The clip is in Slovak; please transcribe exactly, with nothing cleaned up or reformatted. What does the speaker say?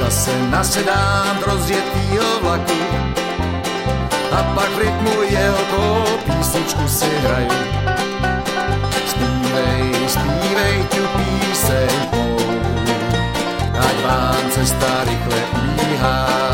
zase nasedám do rozjetýho vlaku a pak v rytmu jeho písničku si hraju. Zpívej, zpívej tu píseň mou, ať vám cesta rychle umíhá.